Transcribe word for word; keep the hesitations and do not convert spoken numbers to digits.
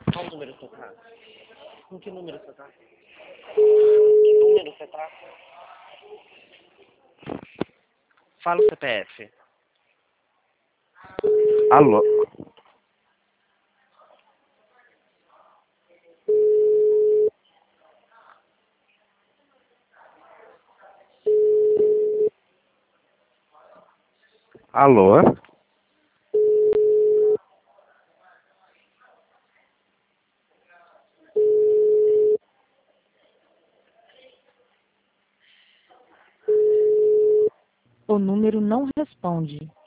Qual número você tá? Com que número você tá? Que número você tá? Fala o C P F. Alô? Alô? O número não responde.